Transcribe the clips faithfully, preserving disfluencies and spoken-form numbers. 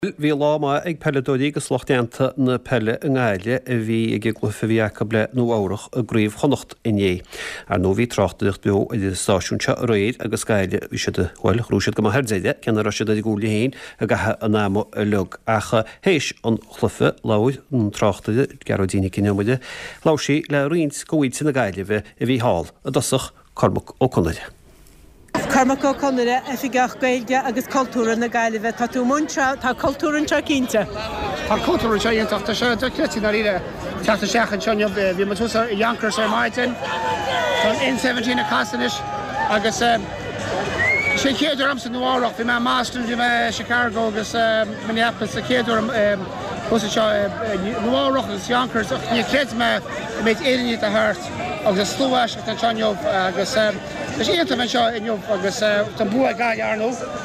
Bhí láma ag peladóí agus slochtéanta na pelle an gáile a bhí ag glufa bhí le nó áireach a gríomh chonacht inné. Ar nó bhí trachtaíocht beo i stáisiúnte réid agus gáile bhí si bhil rúisiad go heirdeide ceanna ra siad a gúla héin a gathe an námo a lug acha hééis an chlufa láid an trachtaide gearodíine cinnemuide lá sí le rions gohíid sin na gáile bheith a bhí hall a dasach Cormac Ó Conaill. Cormac Ó Conaill a fi gach gailge agus cultúra na gaiileh tá tú múntra tá cultúran se cínte. Tá cultúra se dhéantaachta se declitin ar ire teachta seachan seo bhí mu túsa Yonkers ar Maitin chun in seventeen a castanis agus sé chéidir am san nuárach bhí me Marston bhí me Chicago agus Minneapolis a chéidir Bus seo nuárach agus Yonkers ach ní chéid me méid éirí a hart agus slúis an teanmh agus Is éanta me seo in jobh agus tan bu a gáil arnú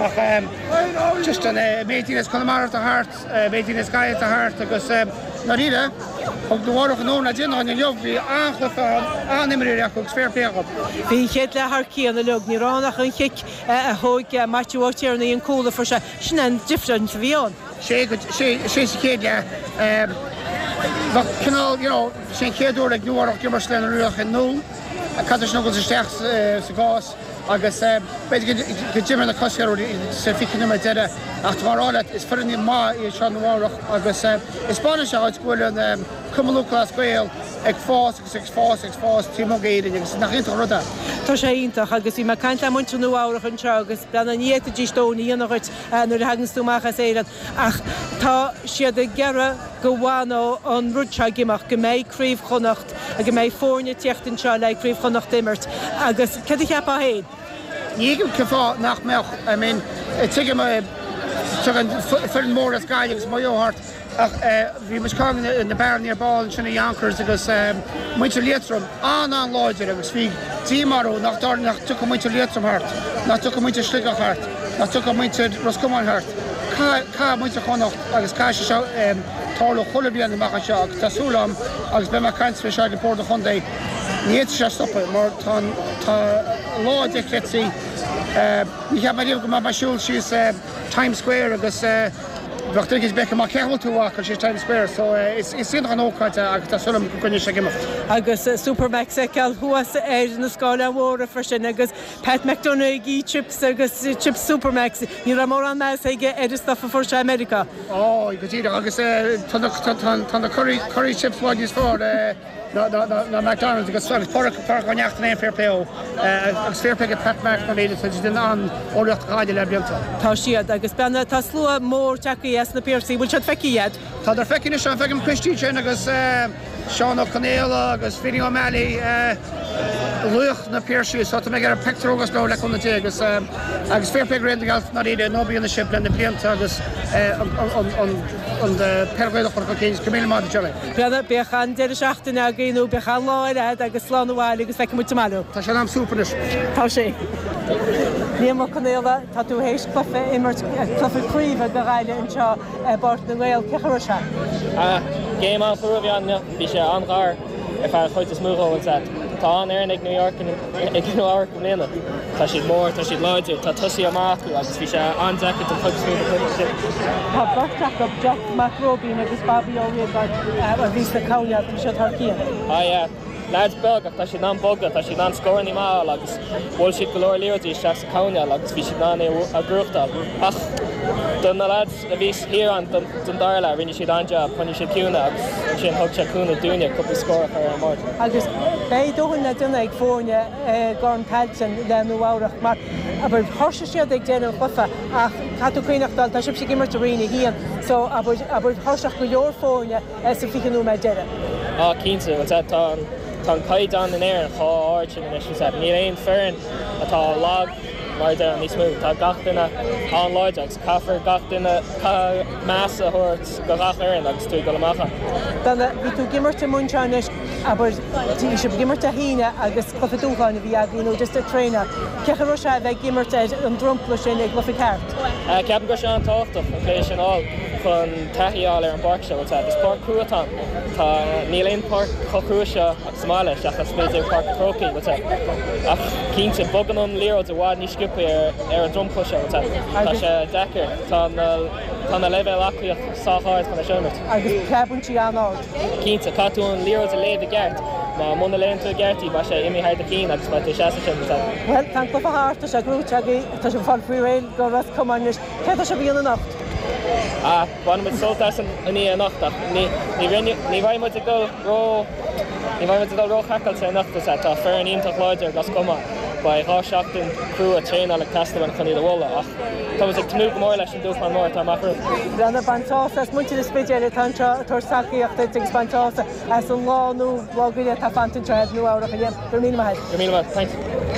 ach just an métínas Conamara a hart, métínas gaiile a hart agus na ríide og doharach an óna dina an jobh hí anchlufa animíach agus sfeirpéach. Bhí chéad le th cíanna lug ní ránach an chiic a thóg Matthew naí an cóla for se sin an different bhíán. sé sé chéad le canál sé chéadú ag nuharach gimmar le ruach an nó. Cadis nó go steach sa gás agus beidir go Jimar na cosceú sa ficin mar deire ach tárála is fuí má í se nóharach agus is Spáis áid scoil an cumúclas gail ag fás agus ag fás ag fás tímgéidir agus nach inta ruda. Tá sé ítach agus bhí mar caiint muinte nóharach an se agus bena níiad dí stóí anachit nuair haganstúachchas éad ach tá siad a gera go bhhaá an rudse gimach go méid críomh chonacht a go méid fórne teachtain seo le críomh chonacht immert agus cad cheap a héin. Nígam ceá nach meach mén tuige furin mór as gaiile agus maióhart ach bhí mas cágan na bearní ar báil sinna Yonkers agus muinte létrum an an láidir agus bhí tímarú nach dar nach tu muinte létrum hart, nach tu muinte sligach hart, nach tu muinte Roscommon hart. Cá muinte chonacht agus caiise seo tála chola amach seo agus tásúlam agus be mar caiintsfa se go pór a chundé níiad se stoppa mar tá láid ecletí ní cheap mar riomh go mar siúil síos Times Square agus bhachtugus becha má ceil túach sé Times Square, so is sin an ócaite agus tásúlam go gunne se gimacht. Agus Supermax ceall thuas éir na scáile mhóra for sin agus Pat McDonough í chips agus chips Supermax ní ra mór an meas ige éidir stafa for se America. Ó go tíide agus tá curry chips bhaid fór na McDonald's agus par neachta éon fairplay agus fairplay Pat McDonough den an óreacht gáide le blianta. Tá siad agus benna tá slua mór teachí as na Piercy bhil se feciad. Tá ar fecin is an fegam Christí sin agus Seán O'Connell agus Vinnie O'Malley luch na Piercy so mé ar pectrógus nó le chun na agus agus fairplay réin gal na ide nó bíonna ship le na blianta agus an pergéidir chu chéins go mé teile. Bena bechan de seachtainna géú bechan láide agus sláháil agus feice muteú. Tá se am súpanis. Tá sé. Ní O'Connell tá tú hééis clufa immer clufaríomh go gaile anseo bart na bhil cechar se. Géim an fuúbheanne bhí sé anghar ar fear chuid is múóil set. Tá an air ag New York ag New York go mléna. Tá siad mór tá siad láidir tá tusaí amach agus bhí sé andecha an chuid si. Tá barteach go Jack McRobin agus Bobby O'Reilly a bhí sa cáilead seo tarcían. Ah Lads beg ach tá siad an bogad tá siad an scóirní má agus bhil siad go leir líoirtí isteach sa cáineal agus bhí siad ná a grúchtá. Ach don na lads a bhís hir an don darla rinne siad anjob chuine siad ciúna agus sin thug sé cúna dúine cuppa scóra ar an mát. Agus bé dóhanna duna ag fórne gan Pelton le nóharach mar aber thosa siad ag déanamh chlufa ach catú cuioineachtáil tá sib sé gimmar riine hían so aber thoseach go leor fórne sa fichanú me deire. Á cínta tá Tá caiid an in air an chááir sin is sé. Ní éon fearn atá lag mar de an níos smú. Tá gach duine an láid agus caafar gach duine meas a thuirt go gach airn agus tú go leachcha. Bena bhí tú gimmarte múnseáis aber tí sé gimmarte a híine agus clufaúáinna bhí agéú just a tréna. Cechar se bheith gimmarte an drompla sin ag glufa ceart. Ceapan go se an táchtach an lééis sin á chun taíáil ar an park seo is park cuatán. Tá níléon park choúise agus máile seachas méidir park croí ach cínte bogan an léir a bhád ní grúpa ar an drumcluise tá sé deacair tá na level acuíocht sááir chuna seomart. Agus ceabann tí anáid. Cínta catún líor a léad a gceart. Ma muna leon tú gceartí ba sé imi haid a cín agus ba sé sin tá. Well, tá go háart a grút agaí tá sé fáil fuiréil go ras cumáis. Ce sé bhíon nacht? Ah, bhain mu soltas a ní a nachta. Ní ní bhaid mu go ró ní bhaid mu go ró chacailte a nachta tá fear an ionintach láidir gas cuma ba rá seachtain cruú a tréin le Castellan chuní do bhla ach tá was ag tnú go mór leis an dúfán mór tá macrú. Brana bantása as muinte is spéidir tantra torsaíocht ag bantása as an láú bhágaile tá fantin tread nó ára a dhéan. Gur mí maithe. Gur mí thanks.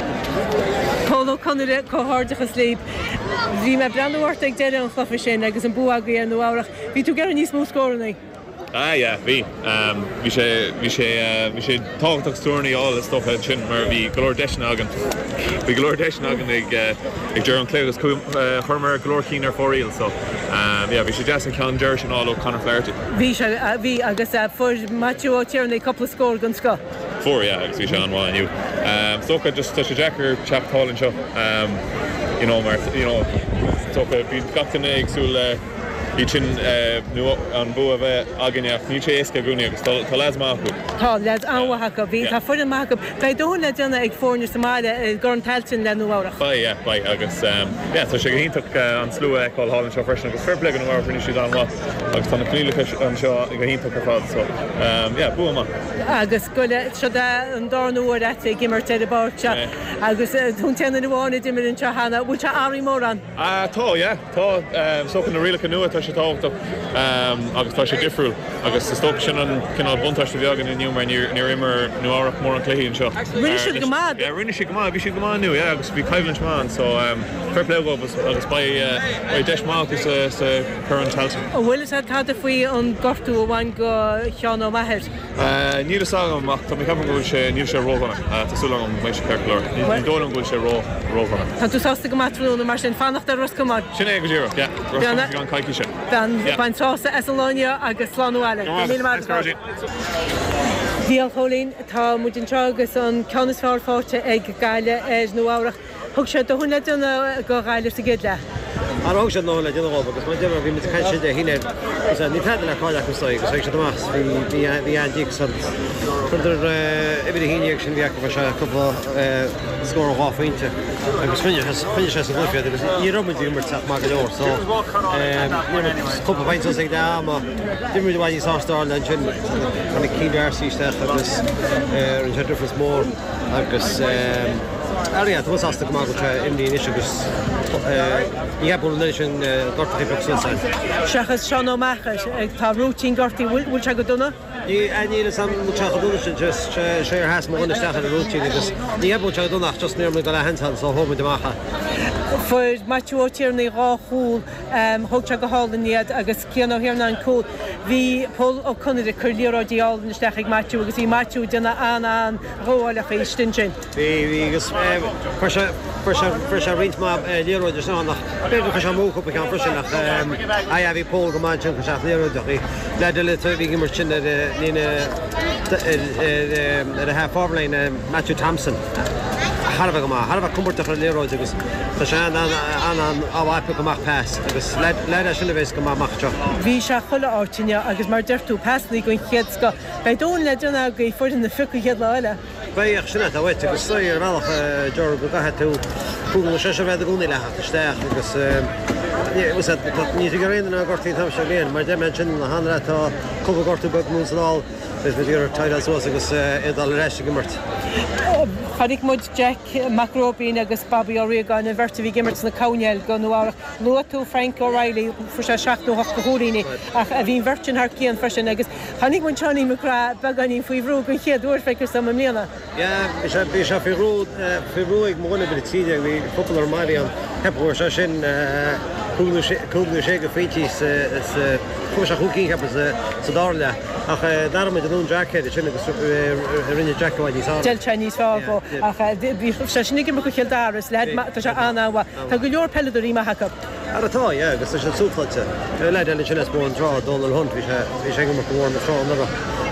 Polo conire cóthardachas líb. Bhí me brandhhairt ag deire an chlufa sin agus an buagaí ar nó áireach. Bhí tú gar níos mó scóranna? Ah, yeah, bhí. Um, bhí sé bhí sé uh, bhí sé táhachtach stúrnaí áil stocha sin mar bhí golóir deisna agan. Bhí golóir deisna agan ag ag dear an clé agus chumar golóir cín ar fóríil, so um, yeah, bhí sé deas an ceann deir sin áil ó Conor Flaherty. Bhí sé bhí agus fuair Matthew O'Tierney coppla scór gan sco. Four, yeah, agus bhí sé an bháin inniu. Um, stocha just tá sé deacair chaptáil seo. Um, you know, mar, you know, stocha bhí gachan agsúil Bhí sin nu an bu a bheith aganeach ní sé éca gúine agus tá leas mácu. Tá lead anhacha bhí tá fuidir mácha. Tá dóin le déanana ag fórne Somália gur an tailtin le nuárach. Ba, yeah, ba, agus yeah, tá sé go híntaach an slú eáil hálann seo freisin agus fairplay an bhar ní siad an lá agus tá na clílacha an seo go híntaach ar fád, so yeah, bu amach. Agus goile se an dáúir éte gimmar te báte agus tún teanna bháinna dimar an tehanana bhúil te áí mór an? Tá, yeah, tá socan na rilacha nua tá sé táhachtach agus tá sé difriúil agus is tócha sin an cinál buntáiste bheagan inniu mar níor imar nuárach mór an cléíonn seo. Rinne si go mád? Rinne si go mád, bhí si go mád nu, agus bhí caiimhlann mád, so fair play go agus ba deis máach is sa chur an talsa. Ó bhfuil is tá a faoi an gortú bhhain go cheann ó maithir? Níl sagam ach tá ceapan go bhfuil sé níl sé róhanna, tásúla an méid sé ceirlóir. Ní dóla an bhfuil sé róhanna. Tá tú sásta go matrúna mar sin fannacht ar ras cumad? Sin é go ddíireach, yeah, ras an caiici sin. Dan bain trása Esalánia agus Sláúile. Bhí an cholín tá muid an tegus an ceannas fearr fáte ag gaiile ar nó áireach. Thug sé do hunna duna go gaiile sa gid le. Ar ág sé nó le duna agus má dear bhí mit cai sé de híine ní te le cáileach go stoig agus sé más bhí andíag san chuidir ibir híineag sin bhíach se cuppa scór háfainte agus finne finne sé sa glufiad agus í romid mar te má go leor, so cuppa baint ag dá má dimir bhaid sástá le sin chuna cíidearsíisteach agus an tedrifas mór agus Ariad, was hast du gemacht in die Nische bis ich habe wohl schon dort reflexion sein. Schachas schon noch machen, ta routine gorti will cha godona. Die eine sam cha godona just share has more on the start of the routine because die habe cha godona just near mit der Hand hand so home mit machen. Für Matthew O'Tierney ráhúil thugte go hálan iad agus ceanna hiarna an cúil. Bhí Paul O'Connor de chuirlíráidíáil na steach Matthew agus í Matthew duna ana an róáileach é stin sin. Bhí agus fris a rint má líróidir sánach. Beidir chu mócha pe an frisin nach a bhí Paul go máid sin chu seach líróideach. Leidir le bhí gimmar sin lína a half forward Matthew Thompson. Harfa go má, Harfa cumbartach ar léróid agus tá sé an an áhhaippa go mach pass agus leid sinna bhééis go máach teo. Bhí se chuile áirtíine agus mar deirtú pasnaí go chéad go. Bei dóin le duna go fuidir na fiú chéad le eile. Bhéoh sinna a bhaite agus stoí ar bhealach deir go gathe tú cúgan sé sé bheith a gúnaí lecha isteach agus ní go réanana a gortaí tam se léon, mar deime sin na hanra tá cumba gortú bag múnsáil bes bhí ar taid suas agus iadal reiste gimmart. Chadig muid Jack McRobin agus Bobby O'Regan in verti bhí gimmart na Cowniel go nuach Luatú Frank O'Reilly fu sé seachtú hocht go húríní ach a bhín vertin haar cían freisin agus chanig mun Johnny McGrath beganí faoi bhrú go chéadúir feiceir sam mléana. Ja, bhí se fiú fiúig móna be tíide bhí popular Marian hebhúir se sin cúnú sé go fétí fu a chucín heb sa dále ach darmid an ún Jackhead sin agus rinne Jackhaid ní sá. Del Chinese fágo ach bhí se sinnig go cheildáras le tá se anhha Tá go leor peidirí a haca. Ar atá, agus sé súflaite. Le sin bó an rá dul hunt hí sé go mar gohna frá.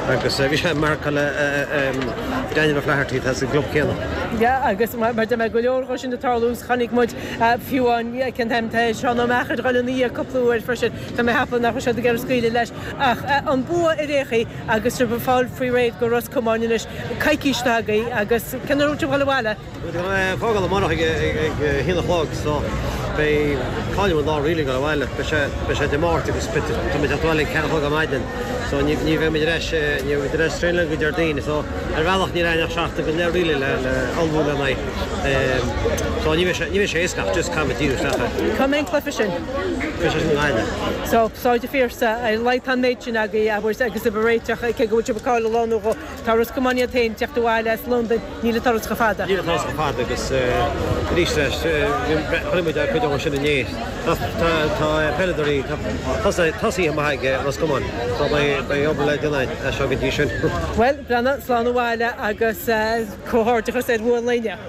agus bhí sé mar Daniel Flaherty has a glub céanna. Ja, agus mar de me go leor sin de tarlús chanig mud fiúan cin temte seán mechad galí a coplúir frisin Tá mé hapan nach se gar scuile leis ach an bua i réchi agus se befáil frí réid go ros comáis caiiciistagaí agus cenúte bhile. Fágal am ag hína chlog so bei cáú lá ri go bhile be sé de márt agus spi meáil ceá a maidin. So ní ní bheith reis ní reis tréile go Jardín, so ar bhealach ní reinach seachta go le riile le anbhú le mai. So ní ní sé éiscach just kam tíú secha. Come clufi sin? Fi sin gáile. So sáide fírsa a leit an méid sin agaí a bhir agus a réiteach ag go bhte beáil láú go tarras gomáine tain teachtaháile as London níle tarras go fada. Níle tarras go fada agus rí chuimiid a chuidir sin inné. Tá peidirí tasí maige ras gomáin. Bei ob le dinaid a se go sin. Well, brana sláánháile agus cóthirtecha sé bhua leine.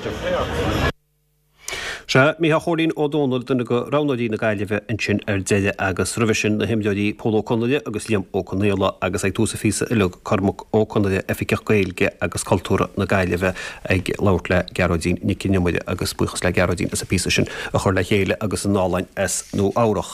Se mí ha cholín ó Donald duna go ranadí na gaiileh an sin ar déide agus ruvisin na himdeí pólóconide agus líam óconnéla agus ag túsa físa ilug carmach óconide efficech gailge agus cultúra na gaiileh ag lauert le Gearodín Nici Nemuide agus buchas le Gearodín as a pí sin a chur le chéile agus an nálain es nó árach.